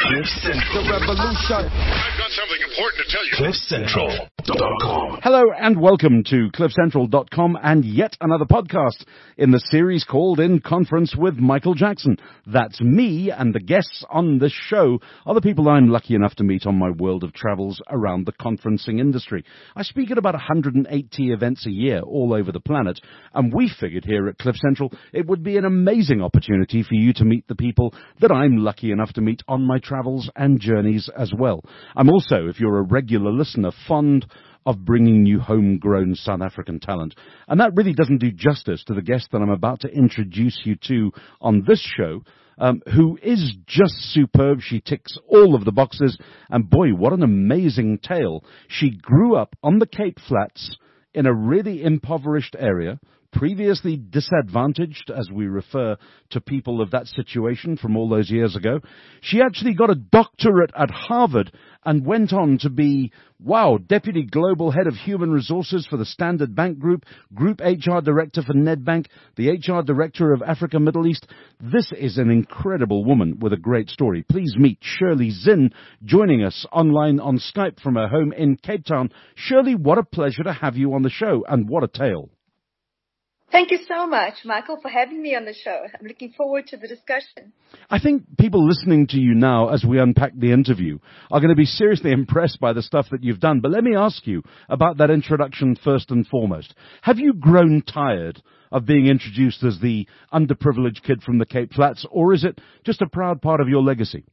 The revolution. I've got something important to tell you. CliffCentral.com. Hello and welcome to CliffCentral.com and yet another podcast in the series called In Conference with Michael Jackson. That's me, and the guests on this show are the people I'm lucky enough to meet on my world of travels around the conferencing industry. I speak at about 180 events a year all over the planet, and we figured here at Cliff Central it would be an amazing opportunity for you to meet the people that I'm lucky enough to meet on my travels and journeys as well. I'm also, if you're a regular listener, fond of bringing you homegrown South African talent. And that really doesn't do justice to the guest that I'm about to introduce you to on this show, who is just superb. She ticks all of the boxes. And boy, what an amazing tale. She grew up on the Cape Flats in a really impoverished area, previously disadvantaged, as we refer to people of that situation from all those years ago. She actually got a doctorate at Harvard and went on to be, Deputy Global Head of Human Resources for the Standard Bank Group, Group HR Director for Nedbank, the HR Director of Africa Middle East. This is an incredible woman with a great story. Please meet Shirley Zinn, joining us online on Skype from her home in Cape Town. Shirley, what a pleasure to have you on the show, and what a tale. Thank you so much, Michael, for having me on the show. I'm looking forward to the discussion. I think people listening to you now as we unpack the interview are going to be seriously impressed by the stuff that you've done. But let me ask you about that introduction first and foremost. Have you grown tired of being introduced as the underprivileged kid from the Cape Flats, or is it just a proud part of your legacy?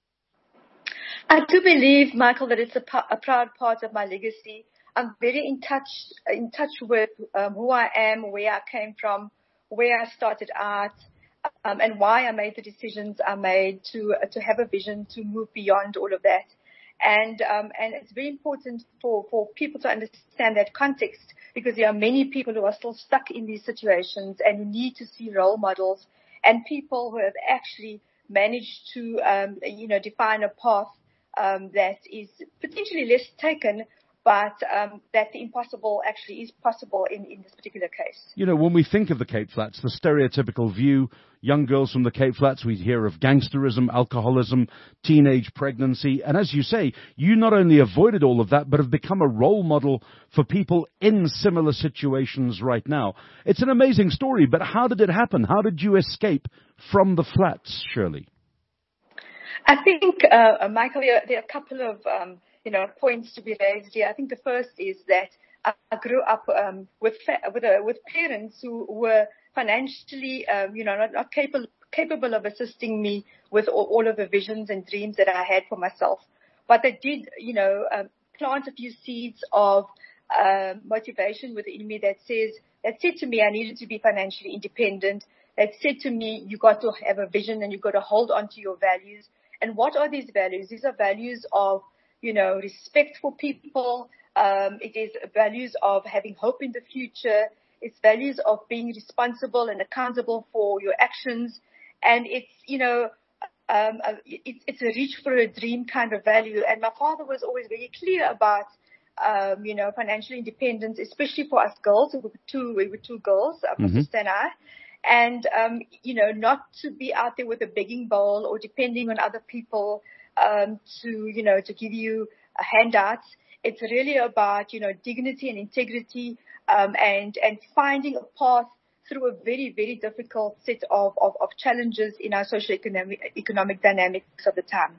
I do believe, Michael, that it's a proud part of my legacy. I'm very in touch with who I am, where I came from, where I started out, and why I made the decisions I made to have a vision to move beyond all of that. And it's very important for people to understand that context, because there are many people who are still stuck in these situations and who need to see role models and people who have actually managed to define a path that is potentially less taken, but that the impossible actually is possible in this particular case. You know, when we think of the Cape Flats, the stereotypical view, young girls from the Cape Flats, we hear of gangsterism, alcoholism, teenage pregnancy. And as you say, you not only avoided all of that, but have become a role model for people in similar situations right now. It's an amazing story, but how did it happen? How did you escape from the flats, Shirley? I think, Michael, there are a couple of points to be raised here. I think the first is that I grew up with parents who were financially, not capable of assisting me with all of the visions and dreams that I had for myself. But they did, plant a few seeds of motivation within me that said to me I needed to be financially independent. That said to me, you got to have a vision and you got to hold on to your values. And what are these values? These are values of respect for people. It is values of having hope in the future. It's values of being responsible and accountable for your actions. And it's a reach for a dream kind of value. And my father was always very clear about, financial independence, especially for us girls. We were two girls, my sister and I. And, not to be out there with a begging bowl or depending on other people to give you handouts. It's really about, dignity and integrity, and finding a path through a very, very difficult set of challenges in our socio-economic dynamics of the time.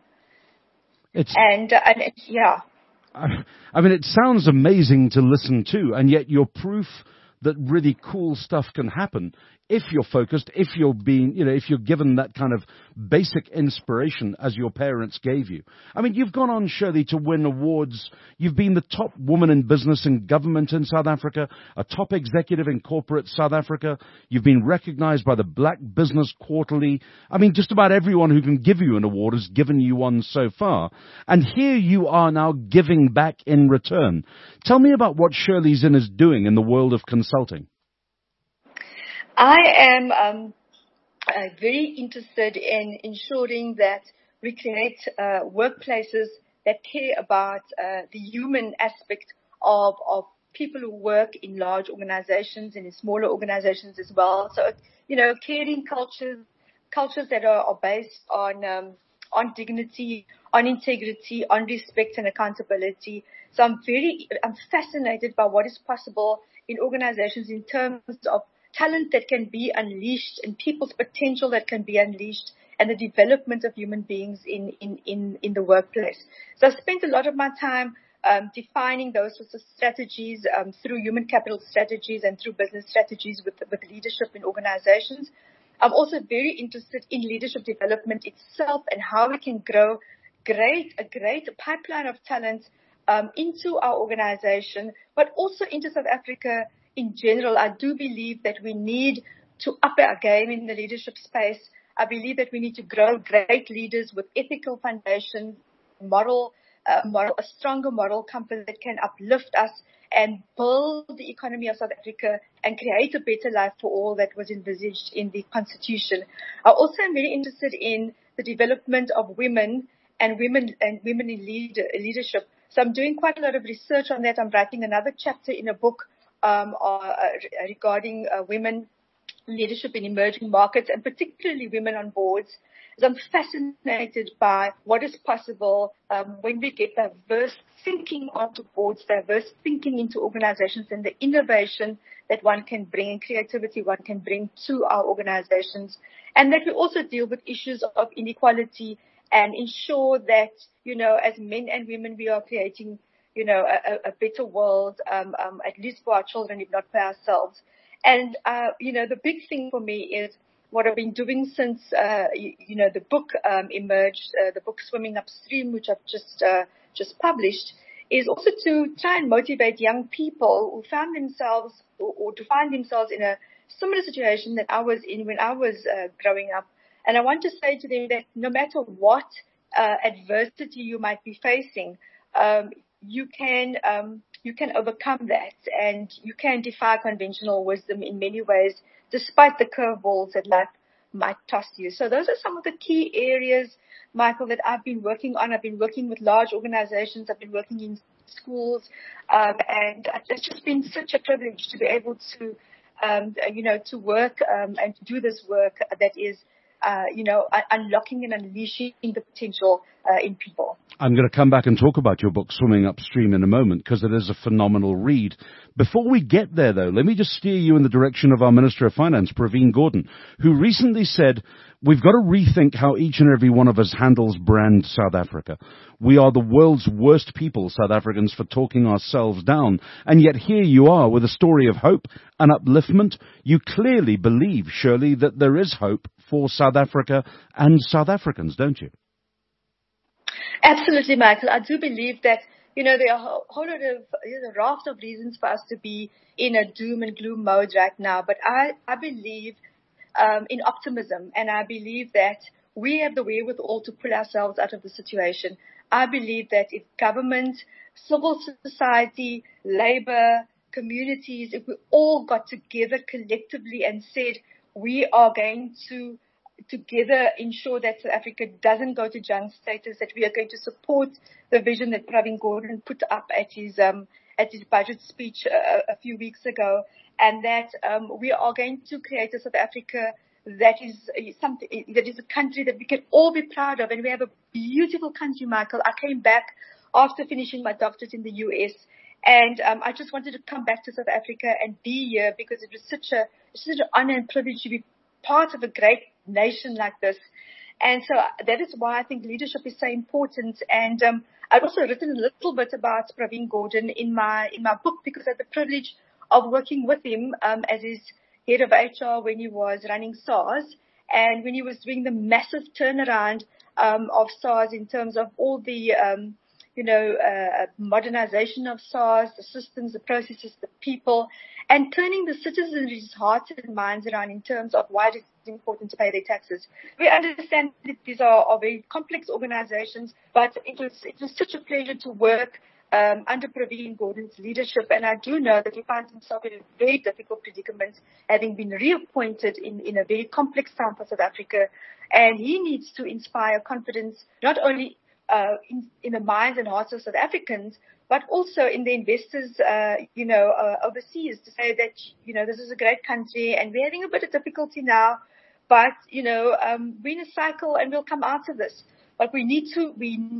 I mean, it sounds amazing to listen to, and yet you're proof that really cool stuff can happen if you're focused, if you're being, if you're given that kind of basic inspiration as your parents gave you. I mean, you've gone on, Shirley, to win awards. You've been the top woman in business and government in South Africa, a top executive in corporate South Africa. You've been recognized by the Black Business Quarterly. I mean, just about everyone who can give you an award has given you one so far. And here you are now giving back in return. Tell me about what Shirley Zinn is doing in the world of consulting. I am very interested in ensuring that we create workplaces that care about the human aspect of people who work in large organizations and in smaller organizations as well. So, caring cultures that are based on on dignity, on integrity, on respect and accountability. So I'm fascinated by what is possible in organizations in terms of talent that can be unleashed and people's potential that can be unleashed and the development of human beings in the workplace. So I spent a lot of my time defining those sorts of strategies through human capital strategies and through business strategies with leadership in organizations. I'm also very interested in leadership development itself and how we can grow a great pipeline of talent into our organization, but also into South Africa in general. I do believe that we need to up our game in the leadership space. I believe that we need to grow great leaders with ethical foundations, a stronger moral compass that can uplift us and build the economy of South Africa and create a better life for all that was envisaged in the Constitution. I also am very interested in the development of women and women in leadership. So I'm doing quite a lot of research on that. I'm writing another chapter in a book regarding women leadership in emerging markets and particularly women on boards. So I'm fascinated by what is possible when we get diverse thinking onto boards, diverse thinking into organizations, and the innovation that one can bring and creativity one can bring to our organizations. And that we also deal with issues of inequality and ensure that, as men and women, we are creating, a better world, at least for our children, if not for ourselves. And, the big thing for me is what I've been doing since, the book emerged, the book Swimming Upstream, which I've just published, is also to try and motivate young people who found themselves or to find themselves in a similar situation that I was in when I was growing up. And I want to say to them that no matter what adversity you might be facing, you can overcome that, and you can defy conventional wisdom in many ways, despite the curveballs that life might toss you. So those are some of the key areas, Michael, that I've been working on. I've been working with large organizations. I've been working in schools, and it's just been such a privilege to be able to, to work and to do this work that is, unlocking and unleashing the potential in people. I'm going to come back and talk about your book, Swimming Upstream, in a moment, because it is a phenomenal read. Before we get there, though, let me just steer you in the direction of our Minister of Finance, Praveen Gordhan, who recently said, we've got to rethink how each and every one of us handles brand South Africa. We are the world's worst people, South Africans, for talking ourselves down. And yet here you are with a story of hope and upliftment. You clearly believe, surely, that there is hope for South Africa and South Africans, don't you? Absolutely, Michael. I do believe that, there are a whole lot of, a raft of reasons for us to be in a doom and gloom mode right now. But I believe in optimism, and I believe that we have the wherewithal to pull ourselves out of the situation. I believe that if government, civil society, labor, communities, if we all got together collectively and said we are going to together ensure that South Africa doesn't go to junk status, that we are going to support the vision that Praveen Gordhan put up at his budget speech a few weeks ago, and that we are going to create a South Africa that is a country that we can all be proud of. And we have a beautiful country, Michael. I came back after finishing my doctorate in the US, and I just wanted to come back to South Africa and be here because it was such an honor and privilege to be part of a great nation like this. And so that is why I think leadership is so important. And I've also written a little bit about Praveen Gordhan in my book because I had the privilege of working with him as his head of HR when he was running SARS and when he was doing the massive turnaround of SARS in terms of all the modernization of SARS, the systems, the processes, the people, and turning the citizens' hearts and minds around in terms of why it is important to pay their taxes. We understand that these are very complex organizations, but it was such a pleasure to work under Praveen Gordhan's leadership, and I do know that he finds himself in a very difficult predicament, having been reappointed in a very complex time for South Africa, and he needs to inspire confidence not only in the minds and hearts of South Africans, but also in the investors, overseas, to say that, this is a great country and we're having a bit of difficulty now, but, we're in a cycle and we'll come out of this. but we need to,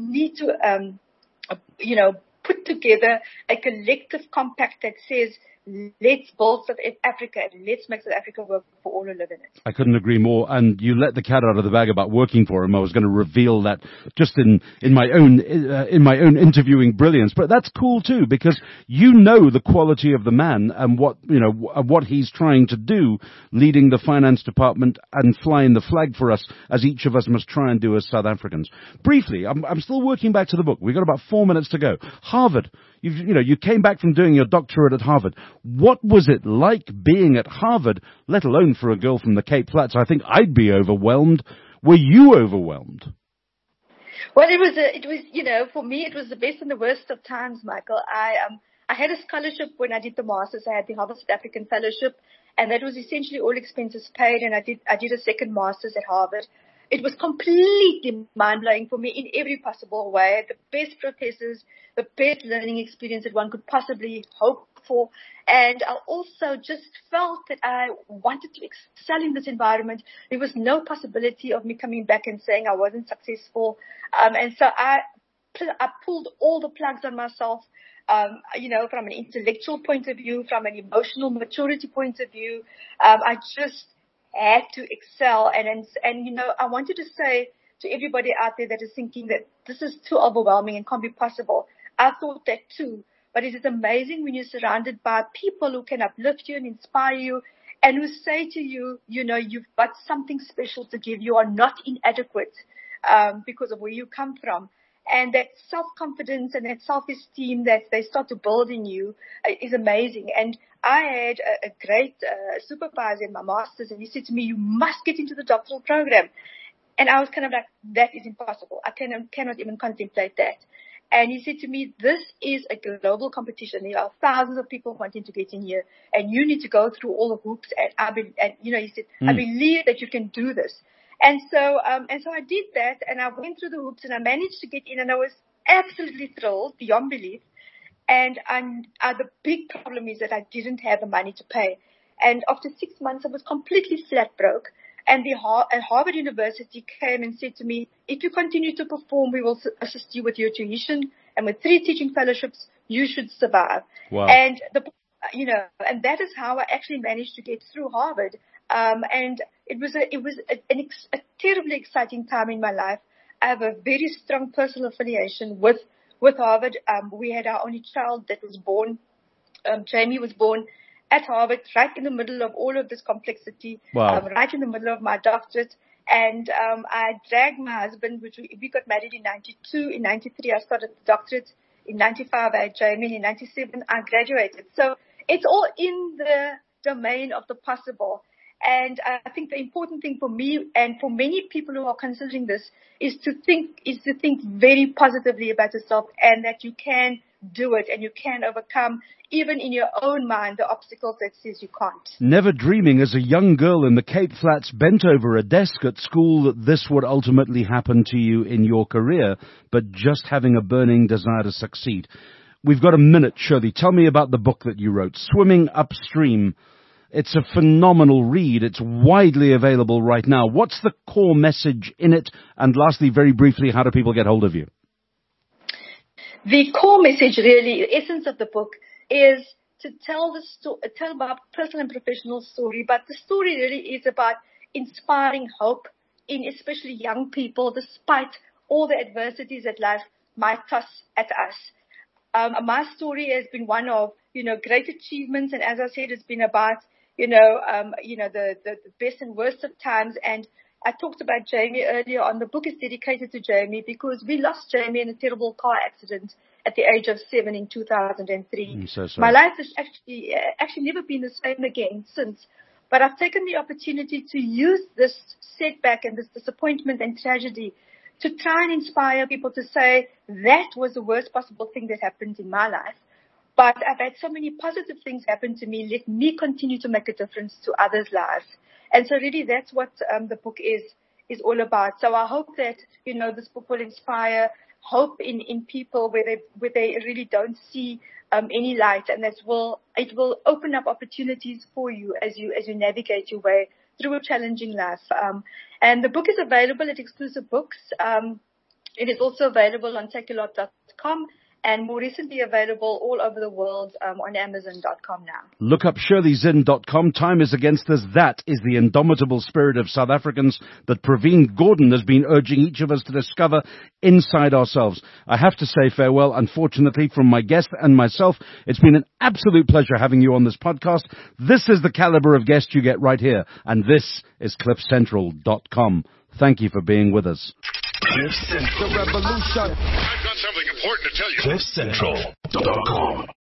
put together a collective compact that says, let's build South Africa and let's make South Africa work for all who live in it. I couldn't agree more. And you let the cat out of the bag about working for him. I was going to reveal that just in my own interviewing brilliance. But that's cool too, because you know the quality of the man and what he's trying to do, leading the finance department and flying the flag for us, as each of us must try and do as South Africans. Briefly, I'm still working back to the book. We've got about 4 minutes to go. Harvard. You came back from doing your doctorate at Harvard. What was it like being at Harvard, let alone for a girl from the Cape Flats? I think I'd be overwhelmed. Were you overwhelmed? Well, it was, for me, it was the best and the worst of times, Michael. I had a scholarship when I did the Masters. I had the Harvard South African Fellowship, and that was essentially all expenses paid, and I did a second Masters at Harvard. It was completely mind-blowing for me in every possible way. I had the best professors, the best learning experience that one could possibly hope for. And I also just felt that I wanted to excel in this environment. There was no possibility of me coming back and saying I wasn't successful. And so I pulled all the plugs on myself, from an intellectual point of view, from an emotional maturity point of view. I just had to excel. And I wanted to say to everybody out there that is thinking that this is too overwhelming and can't be possible. I thought that too. But it is amazing when you're surrounded by people who can uplift you and inspire you and who say to you, you've got something special to give. You are not inadequate because of where you come from. And that self-confidence and that self-esteem that they start to build in you is amazing. And I had a great supervisor in my Masters, and he said to me, you must get into the doctoral program. And I was kind of like, that is impossible. I cannot even contemplate that. And he said to me, this is a global competition. There are thousands of people wanting to get in here, and you need to go through all the hoops. And he said, I believe that you can do this. And so I did that, and I went through the hoops, and I managed to get in, and I was absolutely thrilled beyond belief. And the big problem is that I didn't have the money to pay. And after 6 months, I was completely flat broke. And Harvard University came and said to me, if you continue to perform, we will assist you with your tuition. And with 3 teaching fellowships, you should survive. Wow. And and that is how I actually managed to get through Harvard. And it was a terribly exciting time in my life. I have a very strong personal affiliation with Harvard. We had our only child that was born. Jamie was born at Harvard, right in the middle of all of this complexity, wow. Right in the middle of my doctorate. And I dragged my husband, we got married in 92. In 93, I started the doctorate. In 95, I had Jamie. In 97, I graduated. So it's all in the domain of the possible. And I think the important thing for me and for many people who are considering this is to think very positively about yourself, and that you can do it and you can overcome, even in your own mind, the obstacles that says you can't. Never dreaming as a young girl in the Cape Flats bent over a desk at school that this would ultimately happen to you in your career, but just having a burning desire to succeed. We've got a minute, Shirley. Tell me about the book that you wrote, Swimming Upstream. It's a phenomenal read. It's widely available right now. What's the core message in it? And lastly, very briefly, how do people get hold of you? The core message, really, the essence of the book, is to tell about personal and professional story. But the story really is about inspiring hope in especially young people, despite all the adversities that life might toss at us. My story has been one of, great achievements. And as I said, it's been about, the best and worst of times. And I talked about Jamie earlier on. The book is dedicated to Jamie because we lost Jamie in a terrible car accident at the age of 7 in 2003. I'm so sorry. My life has actually never been the same again since. But I've taken the opportunity to use this setback and this disappointment and tragedy to try and inspire people to say that was the worst possible thing that happened in my life. But I've had so many positive things happen to me. Let me continue to make a difference to others' lives. And so really that's what the book is all about. So I hope that, this book will inspire hope in people where they really don't see any light, and it will open up opportunities for you as you navigate your way through a challenging life. And the book is available at Exclusive Books. It is also available on Takealot.com and more recently available all over the world on Amazon.com now. Look up ShirleyZinn.com. Time is against us. That is the indomitable spirit of South Africans that Praveen Gordhan has been urging each of us to discover inside ourselves. I have to say farewell, unfortunately, from my guest and myself. It's been an absolute pleasure having you on this podcast. This is the caliber of guest you get right here, and this is CliffCentral.com. Thank you for being with us. Cliff Central. The revolution. I've got something important to tell you. CliffCentral.com.